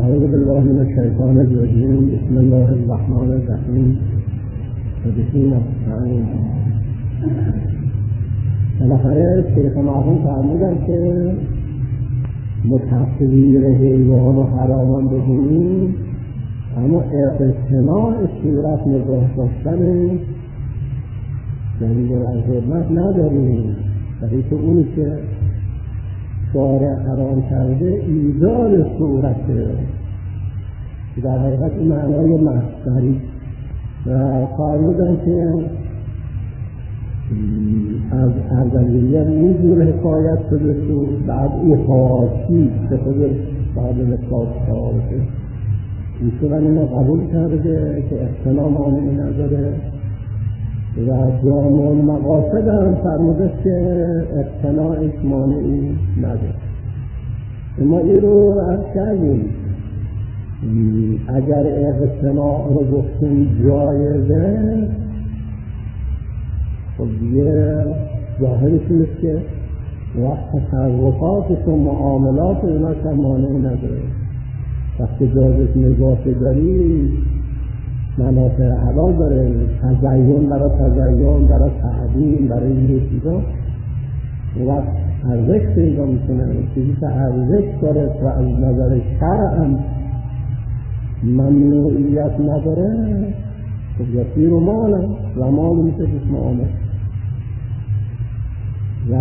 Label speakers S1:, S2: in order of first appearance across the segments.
S1: أعوذ بالله من الشيطان الرجيم. بسم الله الرحمن الرحیم. بسم الله. بالاخره شیخ مرحوم فرمودن که تصویر حیوان و حرام بگیریم، اما اقتناع صورت نگاه داشتن دلیل از حرمت نداریم. برای که اونی که شارع حرام کرده ایجاد صورته، در حقیقت این معنای مصدری. و فرمودن که از اولیه اینجور حکایت شده شد، بعد او حاکی که خودش بعد نسبت شده ایشون اینو قبول کرده که اقتناع مانعی نداره و جامع المقاصد هم فرموده که اقتناعش مانعی نداره. ما این رو عرض کردیم، اگر اقتناع رو گفتیم جایزه، خب دیگه ظاهرش نیست که وقت تصرفاتش و معاملات اینا که مانعی نداره. وقتی جایزش نگاه داری منافع حلال داره، تزیین برای تزیین، برای تعدیل، برای این چیزا وقت ارزش پیدا میکنه. چیزی که ارزش داره و از نظر شرع هم ممنوعیت نداره، خب یسیر و مال و مال میشه اسم آمد. و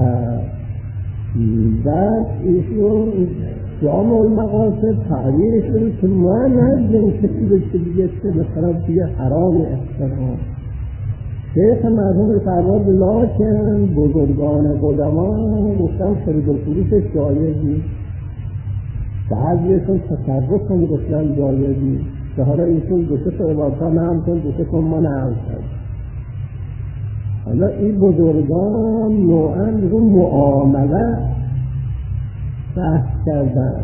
S1: بعد ایشون جامع المقاصد تعبیرش رو که ما نزدیم کسی به چه دیگه چه مثلا دیگه حرام اقتناع. شیخ مرحوم فرمود لکن بزرگان قدما گفتن خرید و فروش جایز نیست، بعضیشون تصرف هم گفتن جایز نیست. که حالا ایشون دو سه تا عبادتا نام کن، دو سه کن ما نام کن. حالا این بزرگان نوعا رو معامله بحث کردن.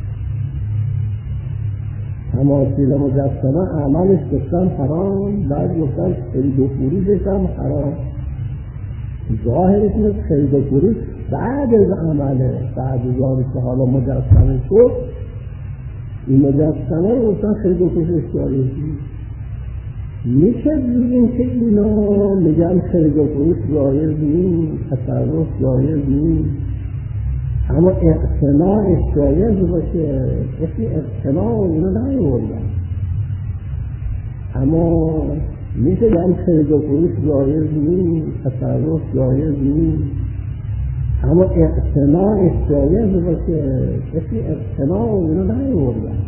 S1: تماثیل مجسمه عملش گفتن حرام، بعد گفتن خرید و فروشش هم حرام. ظاهرش نیست خرید و فروش بعد از عمله، بعد از آنی که حالا مجسمه شد، این مجسمه رو گفتن خرید و فروشش جایز نیست. میشه بگیم که اینا میگن خرید و فروش جایز نیست، تصرف جایز نیست، اما اقتناعش جایز باشه. کسی اقتناع اینو نیوردن، اما میشه بگیم خرید و فروش جایز نیست، تصرف جایز نیست، اما اقتناعش جایز باشه. کسی اقتناع اینو نیوردن،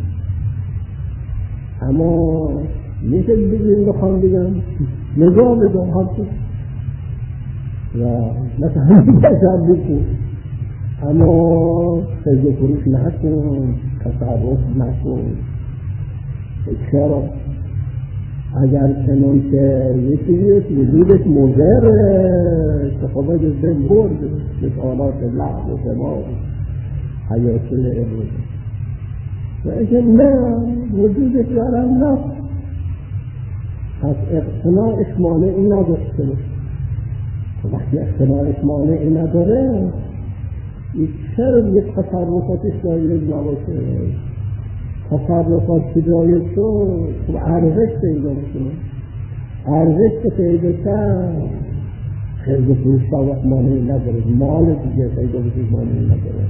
S1: اما میشه بگیم بخوام بگم نگاه بدم حتی و مثلا همین بشم بکن، اما خرید و فروش نکن، تصرف نکن. چرا؟ اگر چنان که یکی وجودش مضره که خدا جزده برد مثالات لحظ و دماغ حیاتی لعبود و اگه نه وجودش دارم نه، پس اقتناعش مانعی نداشته باشه. وقتی اقتناعش مانعی نداره، چرا یک تصرفاتش جایز نباشه؟ تصرفات که جایز شد خب ارزش پیدا شد، ارزش که پیدا کرد خرید و فروش باید مانعی نداره، مال دیگه خرید و فروش مانعی نداره.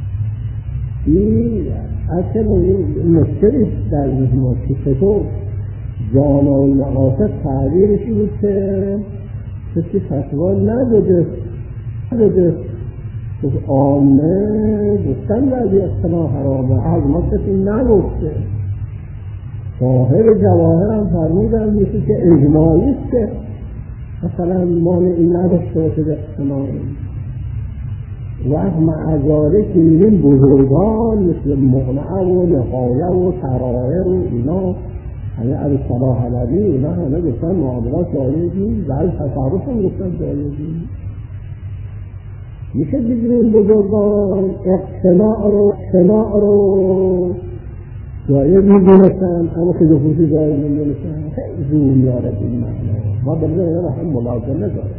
S1: این اصلا مشکلی در ذهن که چطور جامع المقاصد تعبیرشی بود که کسی فتوا نداده که عامه گفتن بعضی اقتناع حرامه، از ما کسی نگفته. ظاهر جواهر هم فرمودن میشه که اجماعی است که مثلا مانعی نداشته باشه به اقتناعی. و معذاره که میرین بزرگان مثل مقنعه و نهایه و سرائر و اینا همه از صلاح علمی اینا همه گفتن معاملات جایز نیست، بعضی تصرف هم گفتن جایز نیست. میشه بگیرین بزرگان اقتناع رو جایز میدونستن، اما خرید و فروش جایز میدونستن. خیلی زور میاره این معنی، ما بلده اینا هم ملازمه داره.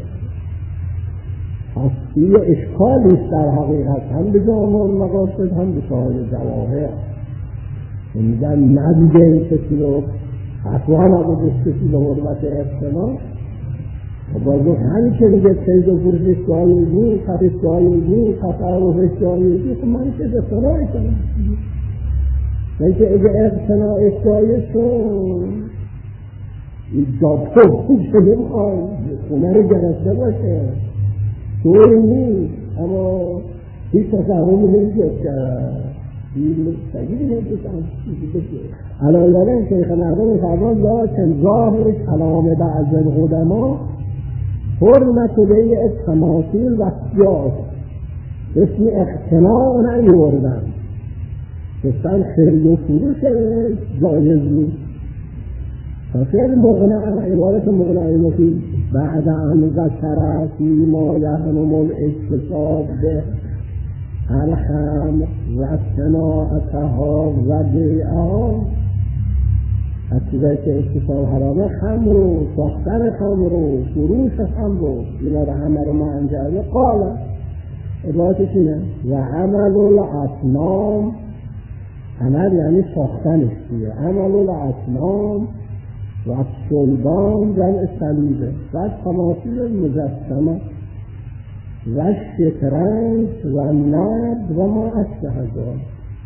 S1: پس این اشکالیست در حقیقت هم به جامع المقاصد هم به صاحب جواهر. میگن نبیده کسی رو اصلا نبوده کسی به حرمت اقتناع و بازو همین که دیگه سید و فرزش جایزی خفش جایزی تصرفش جایزی خب من که اقتناعی کنم من که اگه اقتناعش جایز شد این جابتو خوب شده بخوای خونه رو گرفته باشه طوری نیست اما هیچ تصرفی نمیشد کرد سجیدی نمیشد الان دارن شیخ مردم فرمان لکن ظاهر کلام بعض القدما حرمت بیع التماثیل و سیاه اسم اقتناع نیوردن گفتن خرید و فروش جایز نیست فخیر مقنع عبارت مقنعی مفید بعد ان ذکر فیما یحرم الاکتساب به الخمر و صناعتها و بیعها از چیزایی که اکتساب حرامه خمر و ساختن خمر و فروش خمر و اینا رو همه رو منجر قال عبارتش اینه و عمل الاصنام عمل یعنی ساختنش دیگه عمل الاصنام و صلبان جمع صلیبه و تماثیل مجسمه و شطرنج و نرد و ما اشبه ذلک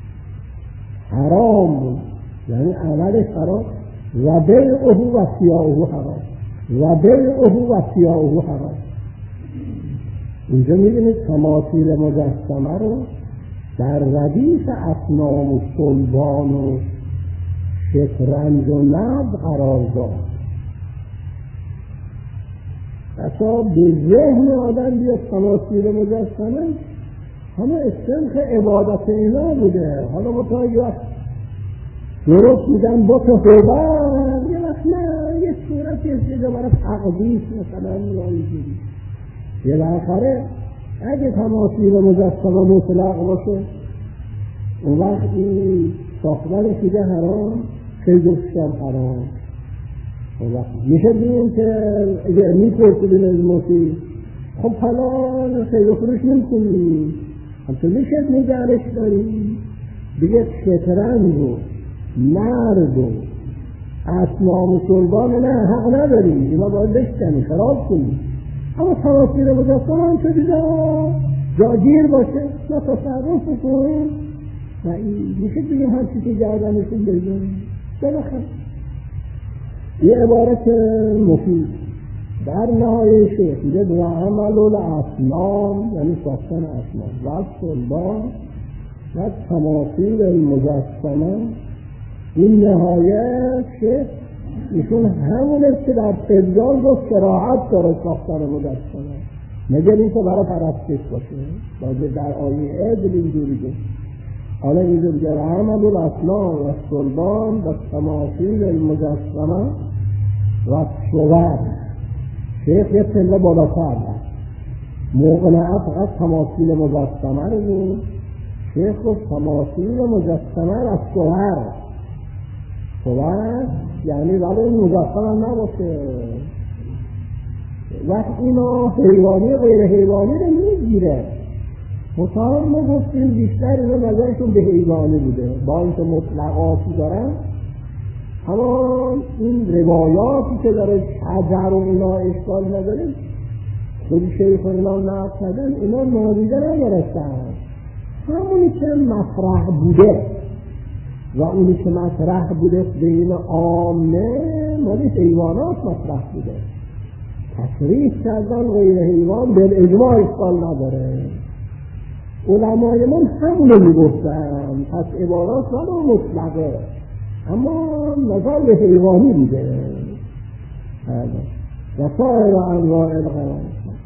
S1: حرام بود یعنی عملش حرام و بیعه و سیاهه حرام و بیعه و سیاهه حرام. اینجا میبینید تماثیل مجسمه رو در ردیف اصنام و صلبان و شطرنج و نرد قرار داد. اصلا به ذهن آدم بیاد تماثیل مجسمه همه استنخ عبادت اینا بوده. حالا با تا یک وقت درست میدن با تو خوبن یه وقت نه یه صورتی استیده برای تقدیس مثلا اینجوری یه بالاخره اگه تماثیل مجسمه مطلق باشه اون وقت این ساختنش دیگه حرام خیلیش حرام. میشه بگیم که اگر میپرسیدین از موسیقی خب حالا خیلی فروش نمیکنیم همچون میشه نگرش داریم دیگه شطرنج و نرد و اصنام و صلبان نه حق نداریم اینا باید بشکنی خراب کنیم اما تماثیل مجسمه هم چه دیگه جاگیر باشه ما تصرف کنیم و این میشه بگیم همچی که گردنشون بگیم بلخم یه عبارت مفید در نهایه شیخ میگه و عمل الاصنام یعنی ساختن اصنام و صلبان و تماثیل المجسمه این نهایه شیخ ایشون همونه که در تبیان رو صراحت داره ساختن مجسمه مگر این که برای پرستش باشه باید در آیه عدل اینجوری گفت حالا اینجور که عمل الاصنام و صلبان و تماثیل المجسمه و صور شیخ یه پله بالاتر مقنعه فقط تماثیل مجسمه رو بود شیخ رو تماثیل مجسمه و صور یعنی ولی این مجسمه نباشه وقت اینا حیوانی غیر حیوانی رو میگیره مطابق ما گفتیم بیشتر اینا نظرشون به حیوانی بوده با اینکه مطلقاتی دارن اما این روایاتی که داره شجر و اینا اشکال نداره خودی شیخ اینا نقل کردن اینا نادیده نگرفتن همونی که مطرح بوده و اونی که مطرح بوده بین عامه مالی حیوانات مطرح بوده تصریح کردن غیر حیوان بالاجماع اشکال نداره علمای من همونو میگفتن پس عبارات ولو مطلقه اما نظر به حیوانی بوده و سایر انواع الغرام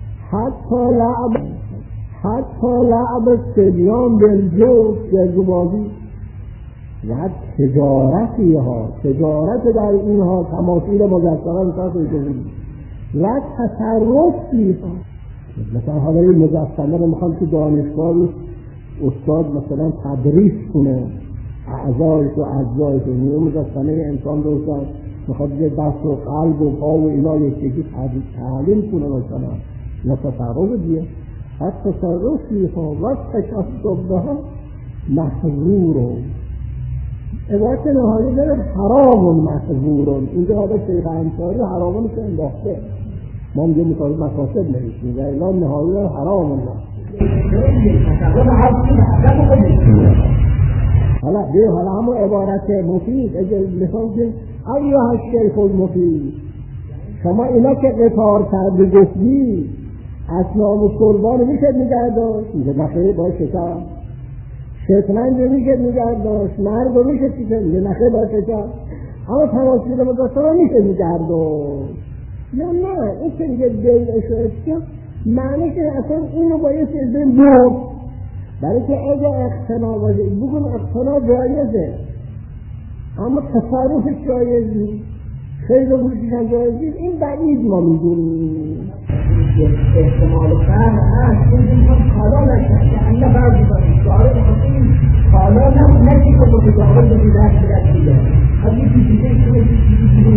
S1: حتی لعب صبیان بالجوف جزبازی و تجارتی ها تجارت در اینها تماثیل مجسمه مثلا و تصرفی ها مثلا حالا این مجسمه رو میخوام که دانشگاه استاد مثلا تدریس کنه اعضایش و اجزایش و مجسمه انسان رو استاد میخواد یه دست و قلب و پا و اینا یکی تعلیم کنه مثلا یا تصرف دیگه حتی تصرفی ها و تشبه ها محظور عبارت نهایی داره حرام محظورون. اینجا حالا شیخ انصاری حرامون که انداخته، ما میگه مکاسب نوشتیم و اعلام نهایی داره حرامون حالا همون عبارت مفید مثلا که ایها الشیخ المفید، شما اینا که قطار کرده گفتی اسنام و قربان میشه نگه داشت، میگه نخیر باید شکم، شکننج میشه نگه داشت، مرگ رو میشه چیزه، میگه نخیر باید شکم، اما تماثیل مجسمه میشه نگه داشت. یا نه این که میگه بیعش و اشکم معنی که اصلا اینو باید چیزه برد، برای که اگه اقتنا باشه بگم اقتنا جایزه اما تصرفش جایز نیست، خیلی بروششن جایز نیست، این بعید ما میدونیم
S2: احتمال فهم هست. این کالا نشد که انه بعضی باید شعار بخواستیم کالا نشید که با تجاوز بودی دست بدست دیگه حتی چیزی که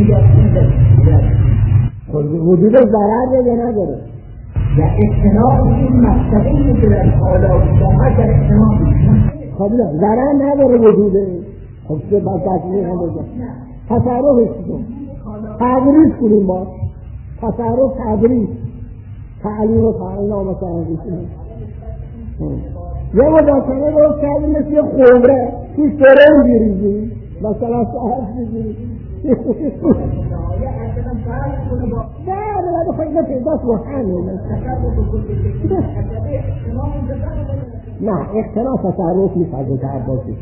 S1: وجود ضرر یا نداره
S2: و اقتناع این مستقیم که در کالا باید در اقتناع
S1: خب نه ضرر نداره وجوده. خب چه باید تصمیه هم بگم تصرفش کنیم تدریس کنیم با تصرف تدریس تعلیم و تعلیم آمده کنیم یه مداکنه درست کردیم مثل یه خمره توی سرم بیریزیم مثلا ساعت بگیریم نه خیلی نفیداست و همین نه اقتناع تصرف نیست از این عباسی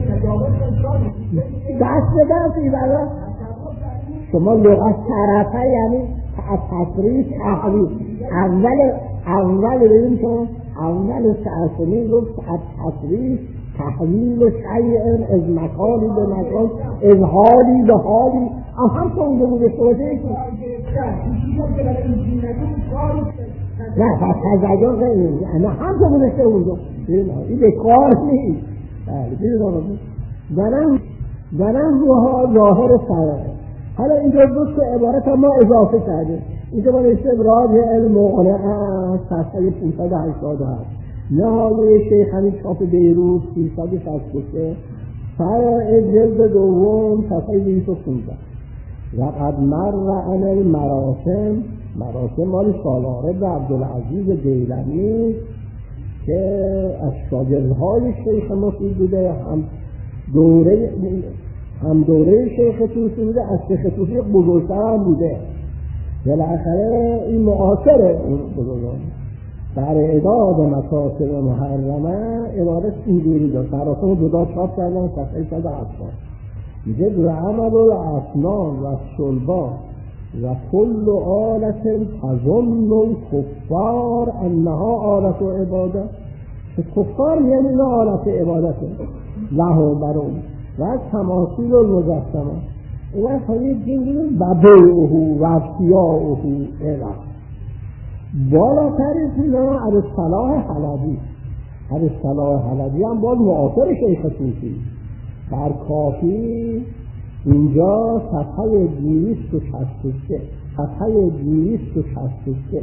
S1: دست به دست ایبالا شما لغت طرفه یعنی تصریف تحویل اول ببین شما اول تعصمی گفت تصریف تحویل شیء از مکانی به مکان از حالی به حالی هم که اونجا بوده شده نه پس تزیان غیر نه هم که بوده شده اونجا این به کار نیست دارم روها ظاهر سراره. حالا اینجا بود که عبارت ما اضافه کرده اینجا با نشته راجع المقنعه صفحه 587 نهایه شیخ همین چاپ بیروت 363 فرائض جلد دوم صفحه 215 و قد مر عن المراسم مال سالارد عبدالعزیز دیلمی که از شاگردهای شیخ مفید بوده هم دوره شیخ توسی بوده، از شیخ توسی بزرگتر هم بوده. بالاخره این معاصره این بزرگان در اعداد مکاسب محرمه عبارت اینجوری داشت مراسم جدا چاپ کردن صفحه 180 میگه عمل الاسنان و الصلبان و کل آلت تظن الکفار انها آلت و عبادت که کفار یعنی نه آلت عبادته له برون و تماثیل المجسمه و خواهی جنگی و بیعه و افتیاعه اعلام بالاتر اینا ارسطلاح حلبی هم باز معاصر شیخ توسی در کافی اینجا صفحه 263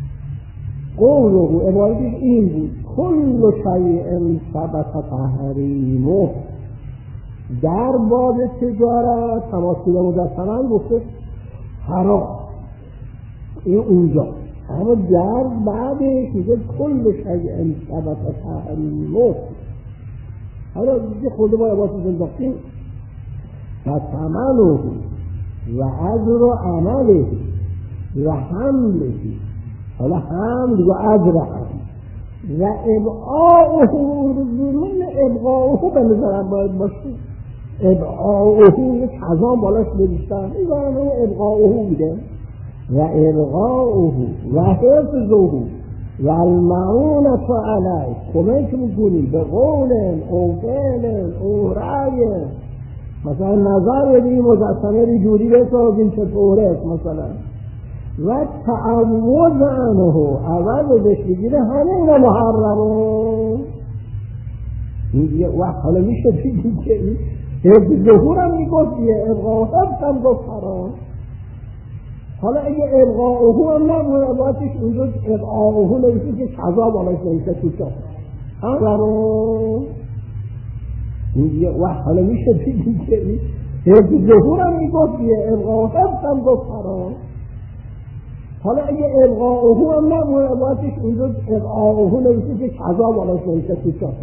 S1: قوله عبارتش این بود کل شیء ثبت تحریمه در باب تجارت تماثیل مجسمه گفته حرام این اونجا اما در بعدش میگه کل شیء ثبت تحریمه. حالا دیگه خود با عبارت زندگیم و ثمنه و اجر عمله و حمله حالا حمل و اجر حمل و ابعاؤه ابعاؤه به نظرم باید باشه ابعاؤه یک حضام بالاش بریشتن این برانه ابعاؤه میده و ابعاؤه و حفظه و المعونة علیه کمک میکنی به قول او فعل او رأی مثلا نظر بدی مجسمه ری جوری بسازیم چطوره مثلا و تعوض عنه عوض بشگیره همه اینا محرمه میگه وقت حالا میشه بگیم که حفظ ظهور هم میگفت یه ابقاء حفظ هم گفت حرام. حالا اگه ابقاء هم نبود عبادتش اونجا ابقاء نویسی که شذاب آنش نویسه تو چا حرام این دیگه وقت حالا میشه بگیم که حفظ ظهور هم میگفت یه ابقا حفظ هم گفت حرام. حالا اگه ابقاءهو هم نمونه عبادتش اونجا ابقاءهو نویسه که کذا بالاش نویسه تو چاپ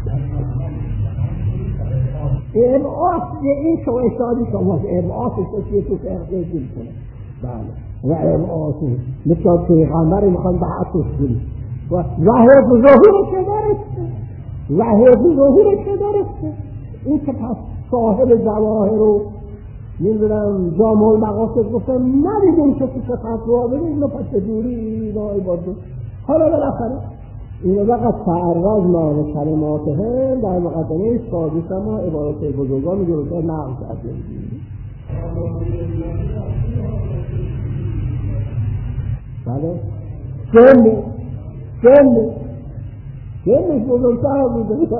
S1: ابقاء این شما اشتادی شما ابقاءش که تو فرقه دل کنه. بله و ابقاءهو مثل پیغمبری میخوان به حقش کنی و حفظ ظهور چه دارسته و حفظ ظهور چه دارسته. این که پس صاحب جواهر رو میدونم جامع المقاصد گفتم ندیدیم کسی که فتوا بده اینو پس دوری اینا عبادت. حالا بالاخره اینو فقط تعرضنا به کلماتهم در مقدمه سادس ما عبارت بزرگان جلوتر نقل کردیم. بله سنش بزرگتر بوده.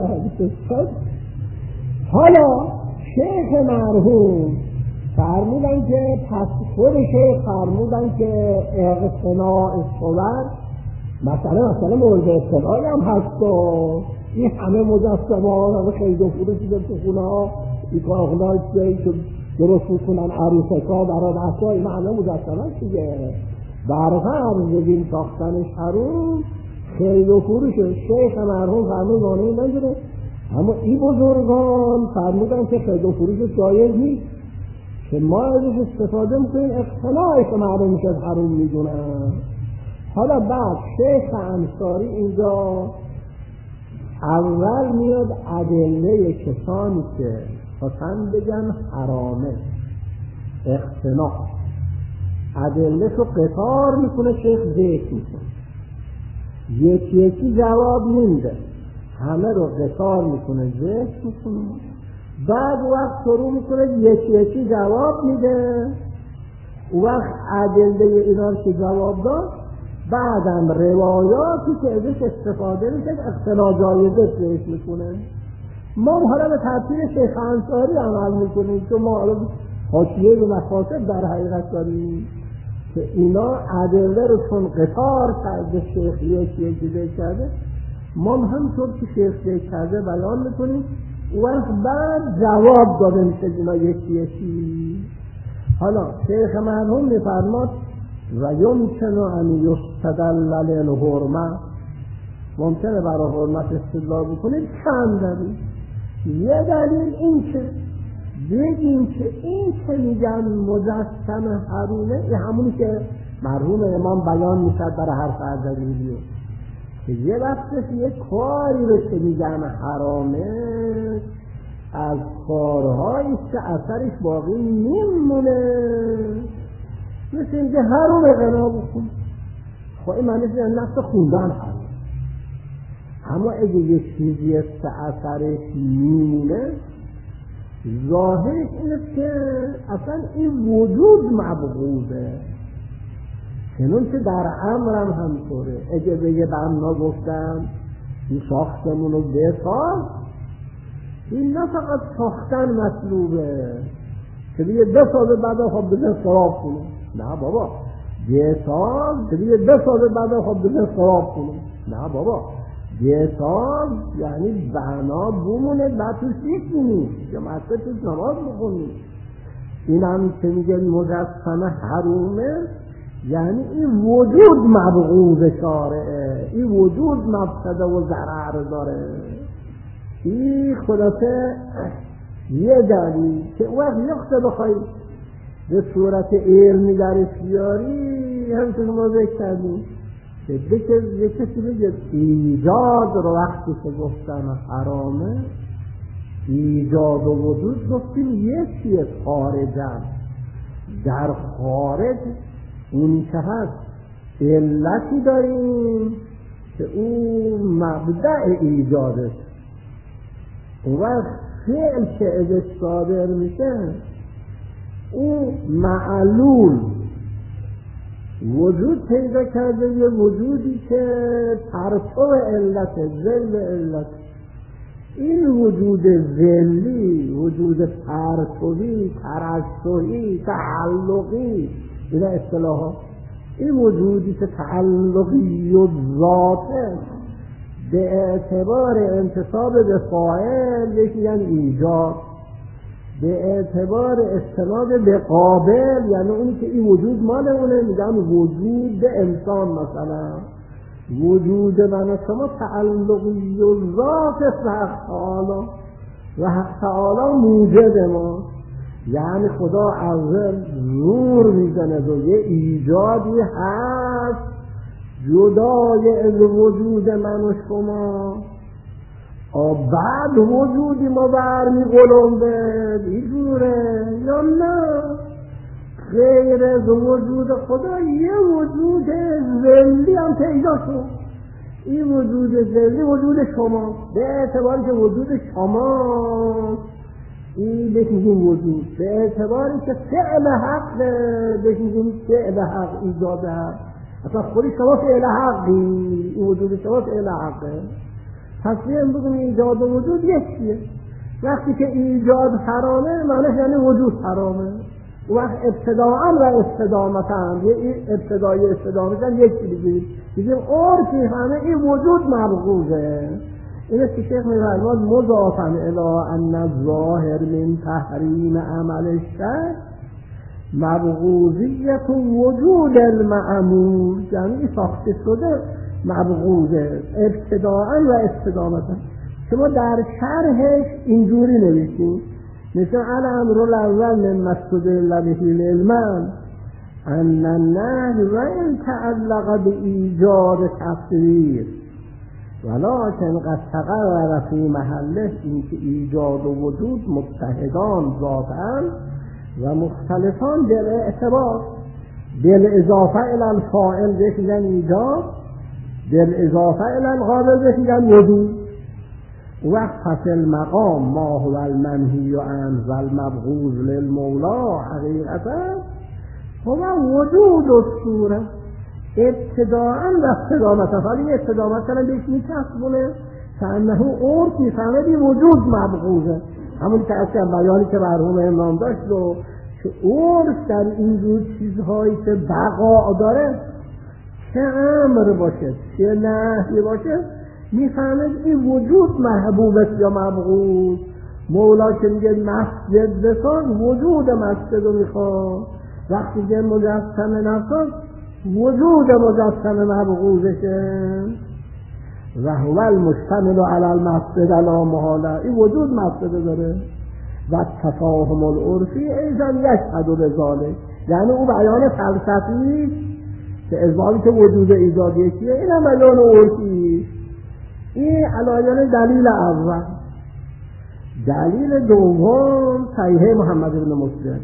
S1: حالا شیخ مرحوم فرمودن که پس خود شیخ فرمودن که اقتناع صور مثلا مورد اقتناعی هم هست و این همه مجسمه ها همه خیلی دو فروشی در تو خونه ها این کارخونه که درست میکنن عروسک ها برای بچه ها این همه مجسمه هست دیگه برغم بگیم ساختنش حروم خیلی دو فروشه. شیخ مرحوم فرمود مانعی نگیره اما این بزرگان فرمودن که خیلی دو فروش جایز نیست که ما ازش استفاده میکنیم اقتناعی که معلوم میشه حروم میدونن. حالا بعد شیخ انصاری اینجا اول میاد ادله کسانی که خواستن بگن حرامه اقتناع ادله رو قطار میکنه شیخ ذکر میکنه یکی جواب نمیده همه رو قطار میکنه ذکر میکنه بعد وقت شروع میکنه یکی جواب میده وقت ادله اینا که جواب داد بعدم روایاتی که ازش استفاده میشه اقتناع جایزه ذکر میکنه. ما حالا به ترتیب شیخ انصاری عمل میکنیم که ما حالا حاشیه و مفاسد در حقیقت داریم که اینا ادله رو چون قطار کرده شیخ یکی ذکر کرده ما همطور که شیخ ذکر کرده بیان میکنیم وقت بعد جواب داده میشه اینا یکی. حالا شیخ مرحوم میفرماد و یمکن ان یستدل للحرمه ممکنه برای حرمت استدلال بکنید چند دلیل. یه دلیل این که بگیم که این که میگن مجسم حرومه این همونی که مرحوم امام بیان میشد برای هر دلیلیه که یه وقتش یه کاری رو که میگن حرامه از کارهایی که اثرش باقی میمونه مثل اینکه حرومه غنا بکن خب این معنیش نفس خوندن حرام. اما اگه یه چیزی است که اثرش میمونه ظاهرش اینه که اصلا این وجود مبغوضه چنون که در امرم همطوره. اگه بگه بنا گفتم این ساختمون رو بساز این نه فقط ساختن مطلوبه که دیگه بسازه بعد خب بزن خراب کنه. نه بابا بساز دیگه بسازه بعد خب بزن خراب کنه. نه بابا بساز یعنی بنا بمونه بعد توش یکی یا مثلا توش نماز بخونی. این هم که میگه مجسمه حرومه یعنی این وجود مبغوض شارعه این وجود مفسده و ضرر داره. این خلاصه یه دلیل که وقت یخته بخوای به صورت علمی درش بیاری همچون ما ذکر کردیم که یه کسی بگه ایجاد رو وقتی که گفتن حرامه ایجاد و وجود گفتیم یکیه خارجن در خارج اونی که هست علتی داریم که اون مبدأ ایجادش و فعل که ازش صادر میشه اون معلول وجود پیدا کرده یه وجودی که پرتو علت ذل علت این وجود ذلی وجود پرتوی ترشحی تعلقی این اصطلاحات این وجودی که تعلقی و ذاته به اعتبار انتساب به فاعل بهش میگن ایجاد، به اعتبار استناد به قابل یعنی اونی که این وجود مال اونه میگن وجود انسان. مثلا وجود من و شما تعلقی و ذات حق تعالی و حق تعالی موجد ما، یعنی خدا اول نور میزنه و یه ایجادی هست جدای از وجود من و شما، بعد وجودی ما برمی قلمبه اینجوره یا نه؟ غیر از وجود خدا یه وجود ذلی هم پیدا شد. این وجود ذلی وجود شما، به اعتباری که وجود شما این بشیدیم وجود، به اعتباری که فعل حق بشیدیم فعل حق ایجاد حق، اصلا خودی شما فعل حقی، این وجود شما فعل حقه. پس این بگم ایجاد و وجود یکیه. وقتی که ایجاد حرامه معنیش یعنی وجود حرامه. وقت ابتداءً و استدامتاً یه ابتدای استدامتاً یکی بگیم عرفی همه این وجود مبغوضه. اینه که شیخ می‌فرماد مضافاً الی ان الظاهر من تحریم عمل الشرع مبغوضیت وجود المعمول، یعنی ساخته شده مبغوضه ابتداءً و استدامتاً. شما در شرحش اینجوری نوشتید مثل الامر الاول من مستدل به العلم ان النهی و ان تعلق به ایجاد تصویر ولکن قد تقرر فی محله این که ایجاد و وجود متحدان ذاتاً و مختلفان بالاعتبار، بالاضافه الی الفاعل بشیدن ایجاد، بالاضافه الی القابل بشیدن وجود. وقت پس المقام ما هو المنهی عنه و المبغوض للمولا حقیقتا هو وجود الصوره ابتداءً و استدامتا. حالی استدامت کنن بهش میچسبونه که انه عرف میفهمه بی وجود مبغوضه، همون که اصلا بیانی که مرحوم امام داشت و که عرف در اینجور چیزهایی که بقا داره چه امر باشه چه نهی باشه میفهمه این وجود محبوب است یا مبغوض. مولا که میگه مسجد بساز وجود مسجد رو میخواد، وقتی که مجسم نفسان وجود مجسم مبغوضشه. و هو المشتمل علی المسجد لا محاله، این وجود مسجد داره. و تفاهم العرفی ایضا یشهد بذالک، یعنی او بیان فلسفی که ازبالی که وجود ایجاد یکیه، این هم بیان عرفی. این علایان دلیل اول. دلیل دوم صحیح محمد بن مسلم.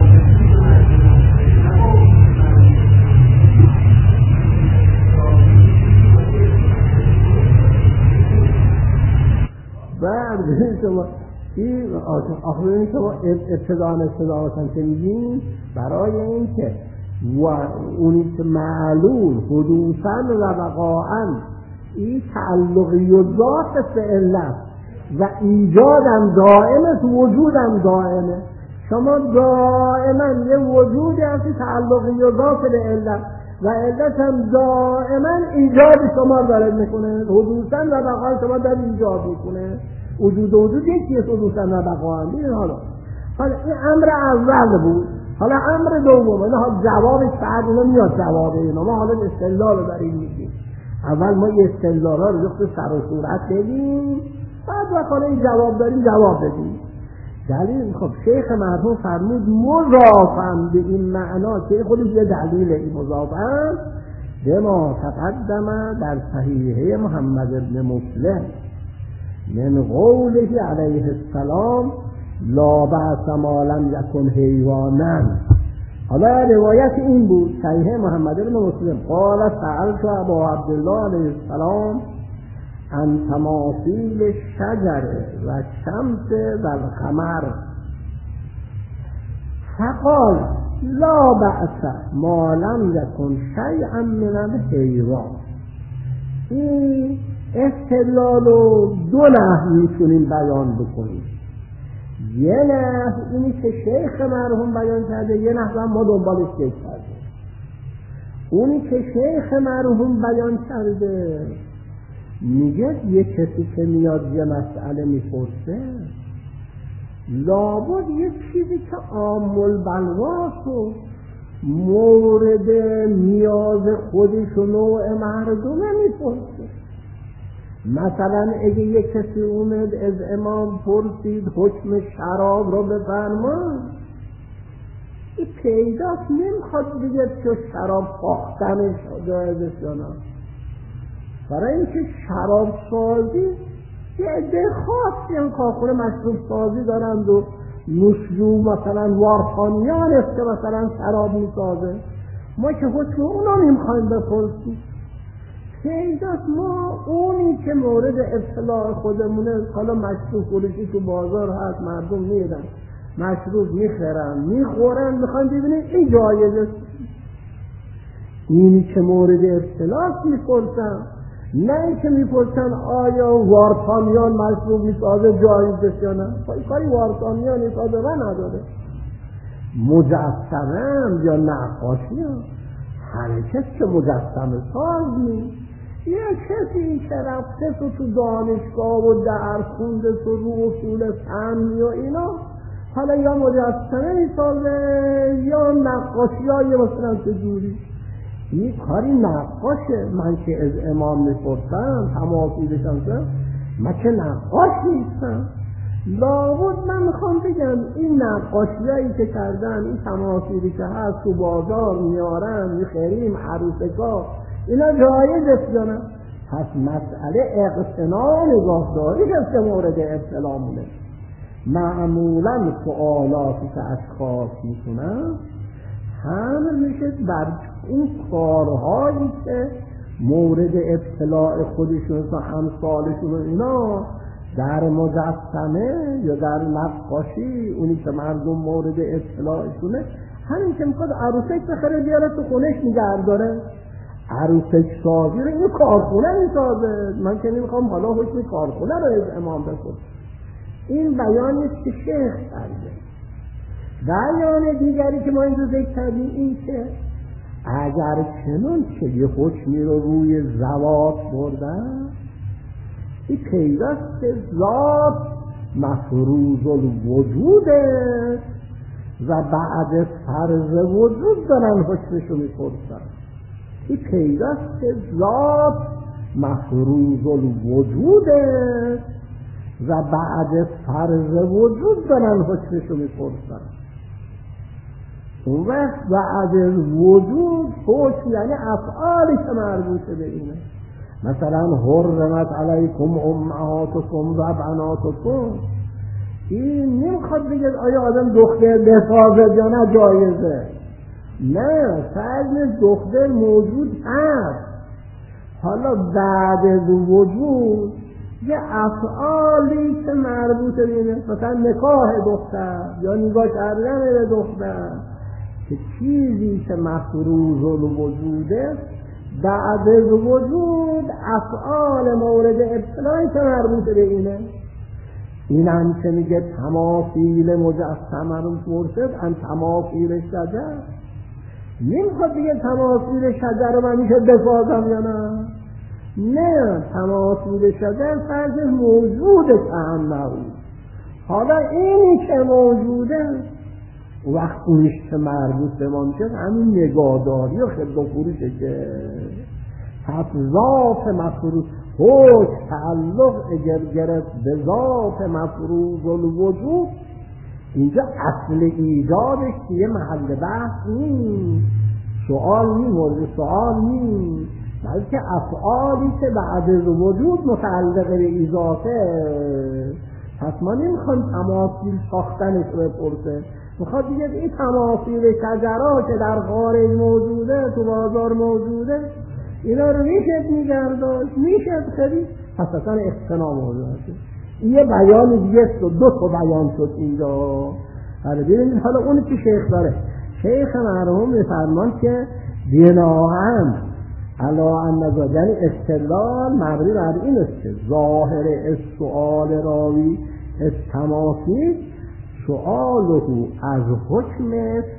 S1: بعد شما این آخرین شما ابتداءً که میگین برای این که اونی که معلوم حدوثاً و بقاءً این تعلقی و ذات فعلا و ایجادم دائمه وجودم دائمه. شما دائما یه وجودی هستی تعلقی و ذات به علت و علت هم دائما ایجاد شما دارد میکنه، حدوثاً و بقاء شما دارد ایجاد میکنه. وجود و وجود یکیه، حدوثاً و بقاء. ببین حالا این امر اول بود. حالا امر دوم، حالا جوابش بعد اینا میاد، جواب اینا ما حالا استدلال رو بریم میگیم. اول ما یه استدلال‌ها رو وقت سر و صورت بدیم، بعد وقتی این جواب داریم جواب بدیم. دلیل خب شیخ مرحوم فرمود مضافاً به این معنا که خودش یه دلیل این مضافاً به ما تقدم در صحیحه محمد بن مسلم من قوله علیه السلام لا بأس ما لم یکن حیوانا. حالا روایت این بود صحیح محمد بن مسلم قال سألت ابا عبدالله علیه السلام عن تماثیل الشجر و الشمس و القمر فقال لا بأس ما لم یکن شیئا من الحیوان. این استدلال رو دو نحو میتونیم بیان بکنیم. یه نحو اینی که شیخ مرحوم بیان کرده، یه نحو ما دنبالش فکر کردیم. اونی که شیخ مرحوم بیان کرده میگه یه کسی که میاد یه مسئله میپرسه لابد یه چیزی که عام البلواست و مورد نیاز خودش و نوع مردمه میپرسه. مثلا اگه یه کسی اومد از امام پرسید حکم شراب رو بفرما، این پیداست نمیخواد دیگه که شراب پاختنش جایزش یا نه، برای اینکه شراب سازی یه عده خاصی هم کافر مشروب سازی دارند و نوشجو مثلا وارخانیان است که مثلا شراب میسازه، ما که حکم اونا نمیخوایم بپرسیم. پیداست ما اونی که مورد اطلاع خودمونه، حالا مشروب فروشی تو بازار هست، مردم میدن مشروب میخرن میخورن، میخوان ببینن این جایزه، اینی که مورد اطلاع میپرسن، نه اینکه میپرسن آیا وارتانیان مشروب میسازه جایزه یا نه. کاری وارتانیان میسازه و نداره. مجسمه یا نقاشی همه کس که مجسمه ساز نیست، یه کسی که رفته تو دانشگاه و درس خونده تو رو اصول فنی و اینا، حالا یا مجسمه میسازه یا نقاشی های مثلا چجوری. این کاری نقاشه. من که از امام میپرسم تماثیلشم که من که نقاش نیستم، لابد من میخوام بگم این نقاشیایی که کردن، این تماثیلی که هست تو بازار میارن میخریم عروسکا، اینا جایز است یا نه؟ پس مسئله اقتناع نگاهداری است که مورد اطلاع مونه. معمولا سوالاتی که اشخاص میکنن هم میشه بر اون کارهایی که مورد اطلاع خودشون و همسالشون و اینا در مجسمه یا در نقاشی، اونی که مردم مورد اطلاعشونه، همین که میخواد عروسک بخره بیاره تو خونش نگه داره، عروسک سازی رو این کارخونه میسازه. من که نمیخوام حالا حکم کارخونه رو از امام بپرسم. این بیانیست که شیخ کرده. بیان دیگری که ما این رو ذکر کردیم این که اگر چنون که یه حکمی رو روی زوات بردن، این پیداست که ذات مفروض الوجوده و بعد فرض وجود دارن حکمشو میپرسن. این پیداست که ذات مفروض الوجوده و بعد فرض وجود دارن حکمشو میپرسن. اون وقت بعد وجود حکم یعنی افعالی که مربوطه به اینه. مثلا حرمت علیکم امهاتکم و بناتکم، این نمیخواد بگه آیا آدم دختر بسازه یا نه جایزه، نه، فرض دختر موجود هست، حالا بعد از وجود یه افعالی که مربوطه به اینه، مثلا نکاح دختر یا نگاه کردن به دختر، که چیزی که مفروض الوجوده بعد از وجود افعال مورد اطلاعی که مربوط به اینه. این هم که میگه تماثیل مجسمه رو پرسد ان تماثیل شجر، نمیخواد دیگه تماثیل شجر رو من میشه بسازم یا نه، نه، تماثیل شجر فرض موجود تهنه. حالا اینی که موجوده وقت اونیش که مربوط به ما میشه همین نگاهداری و خرد و فروشه که پس ذات مفروض حکم تعلق اگر گرفت به ذات مفروض الوجود، اینجا اصل ایجادش که محل بحث نیست، سؤال نیست، مورد سؤال نیست، بلکه افعالی که بعد از وجود متعلق به ایجاده. پس ما نمیخوایم تماثیل ساختنش رو بپرسه، میخواد دیگه این تماثیل شجرها که در خارج موجوده تو بازار موجوده اینا رو میشه میگرداشت، میشه خرید، پس اصلا اقتناع موجوده. این یه بیان دیگه دو تا بیان شد اینجا. حالا ببینید حالا اونی که شیخ داره، شیخ مرحوم میفرمان که بناهن علا ان یعنی استدلال مبنی بر این است که ظاهر السؤال راوی التماثیل سؤاله از حکم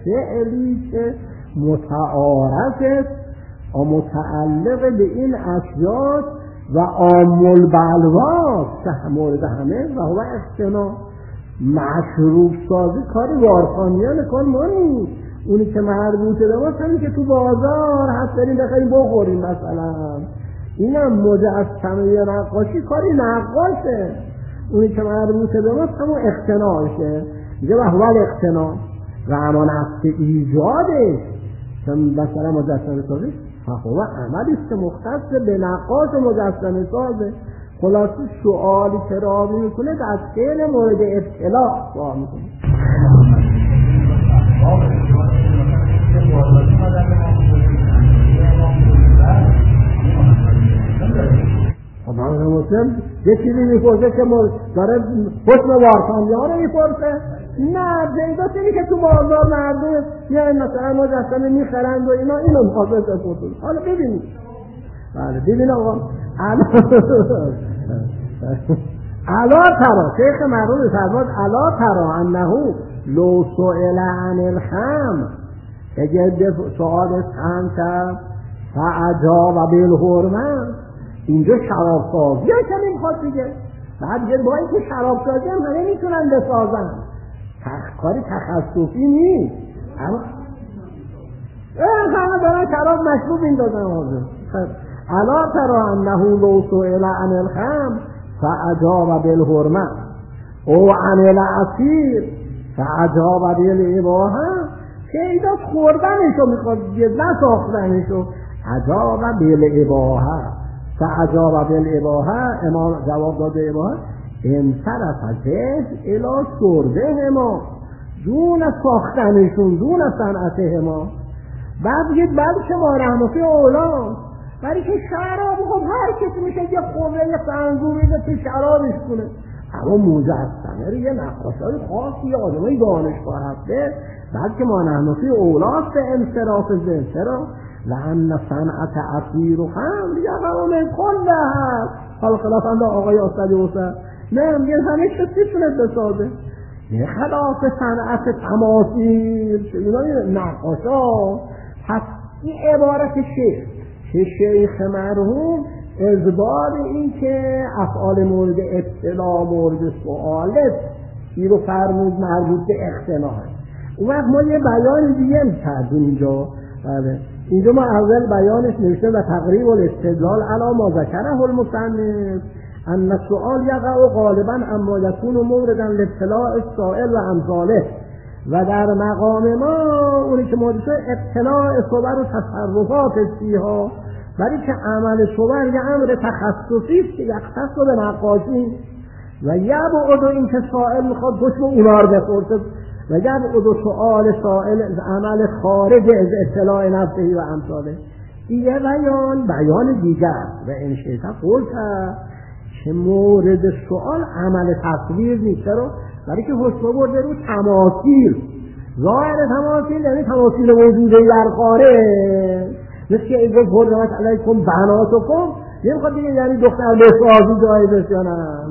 S1: فعلی که متعارف است و متعلق به این اشیاء و عام البلوا که مورد همه و هو اقتنا. مشروب سازی کار وارخانیان کار ما نیست. اونی که مربوطه به ما همین که تو بازار هست بریم بخریم بخوریم مثلا، اینم مجسمه یا نقاشی کاری نقاشه. اونی که مربوطه به ما همون اقتناشه. میگه و هو اقتنا و اما نفس ایجادش مثلا مجسمه سازی فهو عملی است که مختص به نقاش و مجسمه سازه. خلاصه سوالی که راوی میکنه از فعل مورد ابتلا سوال میکنه. امام مسلم یه چیزی میپرسه که داره حکم وارخانیان رو میپرسه؟ نه، جیدات اینی که تو بازار مردم یعنی مثلا مجسمه میخرند و اینا، اینو مخاطب بپرسون. حالا ببینید، بله ببین آقا الا ترا، شیخ مرحوم فرمود الا ترا انه لو سئل عن الخمر، اگر سؤال خمر کرد فاجاب بالحرمه، اینجا شراب سازی هم که نمیخواد دیگه. بعد دیگه با اینکه شراب سازی هم همه میتونن بسازن، کاری تخصصی نیست، اما همه دارن شراب مشروب این دادن حاضر. الا ترا انه لو سئل عن الخمر فاجاب بالحرمه او عن العصیر فاجاب بالاباحه، که اینا خوردنشو میخواد نه ساختنشو، اجاب بالاباحه فاجاب بالاباحه. امام جواب داده اباحه انصرف ذهن الی شربه ما، دون ساختنشون دون صنعته ما. بعد یه بلکه ما رحمتی اولا، برای که شراب خب هر کسی میشه یه خورده یه فنگو میده تو شرابش کنه، اما مجسمه رو یه نقاشای خاصی یه آدمای دانشگاه هسته، بلکه ما رحمتی اولاست به انصراف ذهن. چرا؟ لأن صنعت عصیر و خمر یقع من کل هست. حالا خلاف اند آقای استادی حسین نه میگه همه کسی تونه بسازه، یه خلاف صنعت تماثیل اینا نقاشا. پس این عبارت شیخ مرحوم اثبات این که افعال مورد ابتلا مورد سؤالت این رو فرمود مربوط به اقتناع. اون وقت ما یه بیان دیگه کردیم اینجا. بله اینجا ما اول بیانش نوشته و تقریب الاستدلال علی ما ذکره المصنف ان السؤال یقع غالبا اما یکون موردا لابتلاء السائل و امثاله، و در مقام ما اونی که مورد ابتلاء صور و تصرفات فیها، برای که عمل صور یه امر تخصصی است که یختص به نقاشی و یبعد این که سائل میخواد حکم اونا رو بپرسه و یبعد سؤال سائل عمل خارج از اطلاع نفسه و امثاله. این یه بیان دیگر و این شیطه قول کرد که مورد سؤال عمل تصویر نیست. چرا؟ برای که حکم برده رو تماثیل، ظاهر تماثیل یعنی تماثیل موجوده در خارج، مثل که اینجا حرمت علیکم بناتکم نمیخواد دیگه یعنی دختر بسازی جای بسیانم.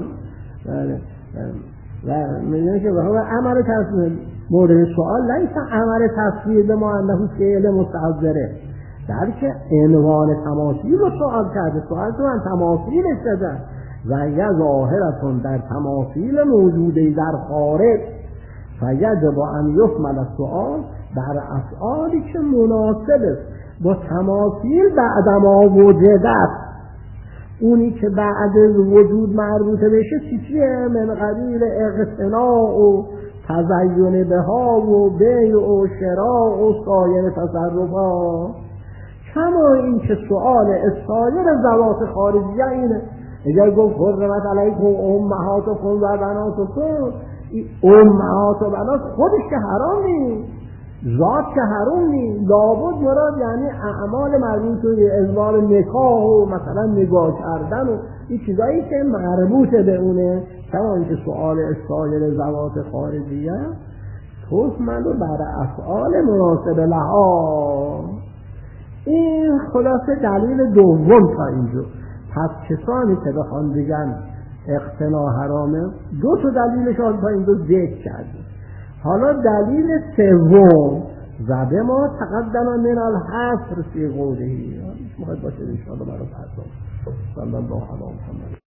S1: و میدونی که بخواه عمل تصویر مورد سؤال نیست عمل تصویر به ما انه فعل مستحضره، بلکه عنوان تماثیل رو سؤال کرده. سؤال تو من تماثیل شده و یه ظاهرتون در تماثیل موجوده در خارج فیجب ان یحمل السؤال در افعالی که مناسب است با تماثیل بعدما وجدت، اونی که بعد از وجود مربوطه بشه چیه؟ من قبیل اقتناع و تزین بها و بیع و شراء و سایر تصرفات. کما این که سؤال سایر ذوات خارجیه اینه. اگر گفت حرمت علیکم امهاتکم و بناتکم، امهات و بنات خودش که حرام نیست، ذات که حرام نیست، لابد مراد یعنی اعمال مربوط به ازوار نکاح و مثلا نگاه کردن و این چیزایی که مربوط به اونه. کما که سؤال سایر ذوات خارجیه تحمل بر افعال مناسب لها. این خلاصه دلیل دوم تا اینجا. پس کسانی که بخوان بگن اقتناع حرامه، دو تا دلیلشان تا اینجا ذکر کردیم. حالا دلیل سوم و به ما تقدم من الحصر فی قوله، مخاطب باشه ان شاء الله برای فردا. صلی الله علی محمد.